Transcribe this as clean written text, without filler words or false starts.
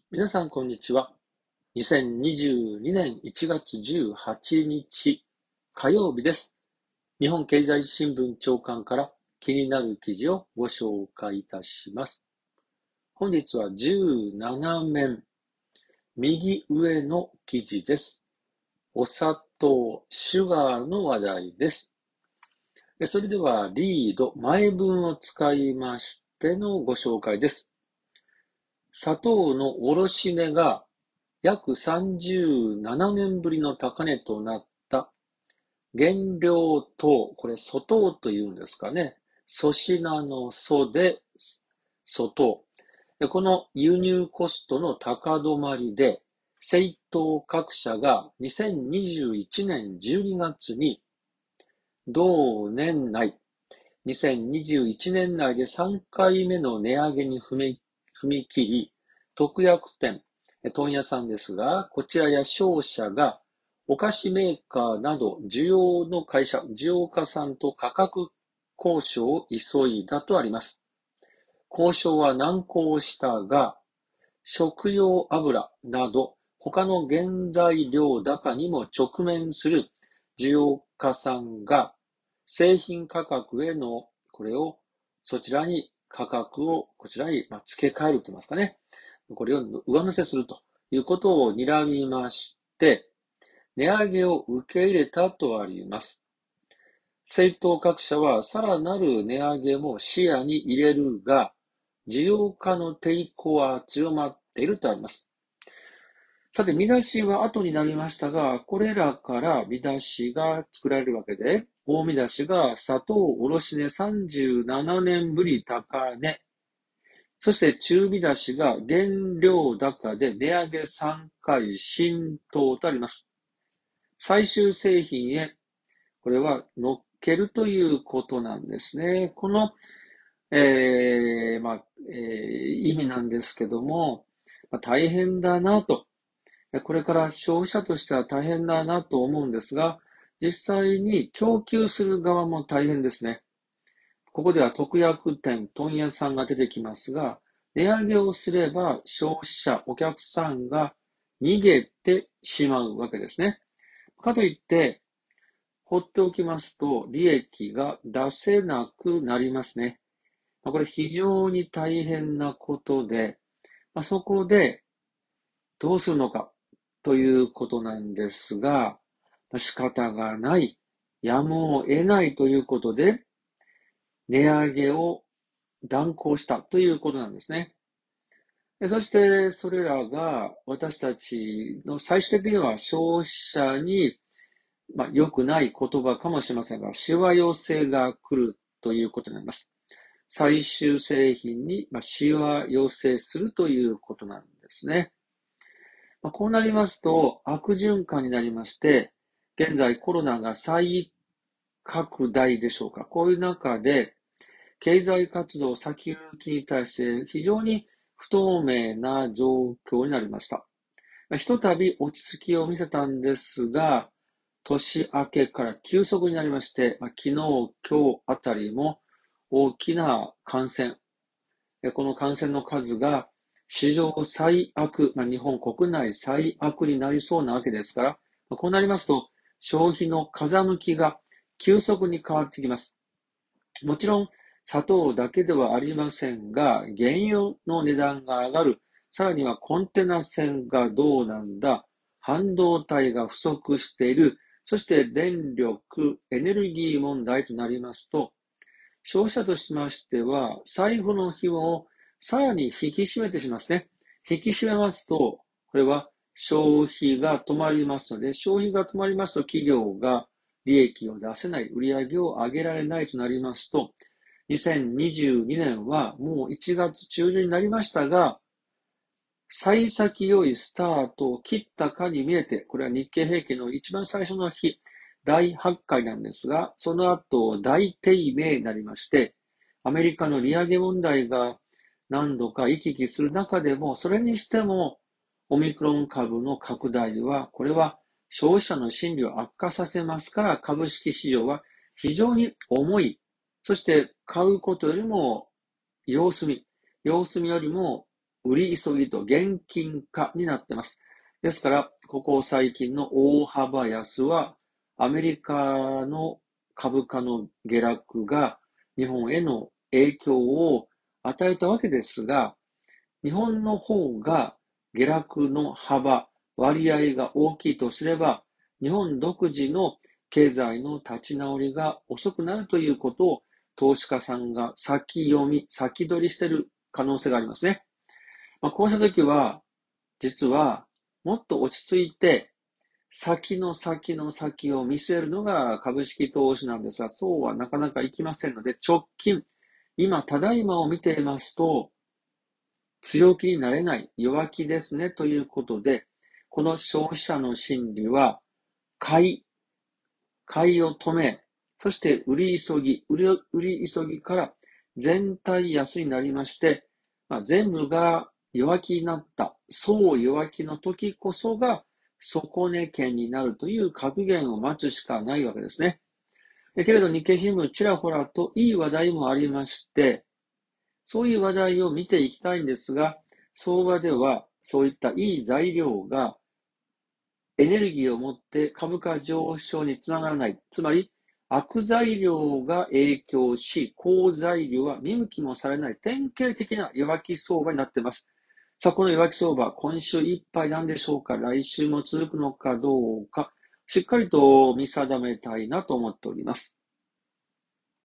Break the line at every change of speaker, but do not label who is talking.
皆さん、こんにちは。2022年1月18日火曜日です。日本経済新聞長官から気になる記事をご紹介いたします。本日は17面右上の記事です。お砂糖、シュガーの話題です。それではリード、前文を使いましてのご紹介です。砂糖の卸値が約37年ぶりの高値となった原料糖、これ粗糖というんですかね。粗品の粗で粗糖。この輸入コストの高止まりで、製糖各社が2021年12月に同年内、2021年内で3回目の値上げに踏み切り、特約店、問屋さんですが、こちらや商社がお菓子メーカーなど需要の会社、需要家さんと価格交渉を急いだとあります。交渉は難航したが、食用油など他の原材料高にも直面する需要家さんが製品価格へのこれをそちらに価格をこちらに付け替えると言いますかね。これを上乗せするということを睨みまして、値上げを受け入れたとあります。製糖各社はさらなる値上げも視野に入れるが、需要家の抵抗は強まっているとあります。さて、見出しは後になりましたが、これらから見出しが作られるわけで、大見出しが砂糖卸値37年ぶり高値。そして中見出しが原料高で値上げ3回浸透とあります。最終製品へ、これは乗っけるということなんですね。この、意味なんですけども、大変だなと。これから消費者としては大変だなと思うんですが、実際に供給する側も大変ですね。ここでは特約店、問屋さんが出てきますが、値上げをすれば消費者、お客さんが逃げてしまうわけですね。かといって、放っておきますと利益が出せなくなりますね。これ非常に大変なことで、そこでどうするのかということなんですが、仕方がない、やむを得ないということで、値上げを断行したということなんですね。そして、それらが私たちの最終的には消費者に、良くない言葉かもしれませんが、しわ寄せが来るということになります。最終製品にしわ寄せするということなんですね。こうなりますと悪循環になりまして、現在コロナが再拡大でしょうか。こういう中で、経済活動先行きに対して非常に不透明な状況になりました。ひとたび落ち着きを見せたんですが、年明けから急速になりまして、昨日、今日あたりも大きな感染。この感染の数が史上最悪、日本国内最悪になりそうなわけですから、こうなりますと、消費の風向きが急速に変わってきます。もちろん、砂糖だけではありませんが、原油の値段が上がる。さらにはコンテナ船がどうなんだ。半導体が不足している。そして電力、エネルギー問題となりますと、消費者としましては、財布の紐をさらに引き締めてしまいますね。引き締めますと、これは消費が止まりますので、消費が止まりますと企業が利益を出せない、売上を上げられないとなりますと、2022年はもう1月中旬になりましたが、幸先良いスタートを切ったかに見えて、これは日経平均の一番最初の日、大発会なんですが、その後大低迷になりまして、アメリカの利上げ問題が何度か行き来する中でも、それにしてもオミクロン株の拡大は、これは消費者の心理を悪化させますから、株式市場は非常に重い。そして買うことよりも様子見よりも売り急ぎと現金化になっています。ですから、ここ最近の大幅安は、アメリカの株価の下落が日本への影響を与えたわけですが、日本の方が下落の幅、割合が大きいとすれば、日本独自の経済の立ち直りが遅くなるということを投資家さんが先読み、先取りしている可能性がありますね。こうしたときは、実はもっと落ち着いて、先の先の先を見据えるのが株式投資なんですが、そうはなかなかいきませんので、直近、今、ただいまを見ていますと、強気になれない、弱気ですねということで、この消費者の心理は、買いを止め、そして売り急ぎから全体安になりまして、全部が弱気になった、そう弱気の時こそが底値圏になるという格言を待つしかないわけですね。けれど日経新聞ちらほらといい話題もありまして、そういう話題を見ていきたいんですが、相場ではそういったいい材料がエネルギーを持って株価上昇につながらない。つまり、悪材料が影響し、好材料は見向きもされない典型的な弱気相場になっています。さあ、この弱気相場、今週いっぱいなんでしょうか、来週も続くのかどうか、しっかりと見定めたいなと思っております。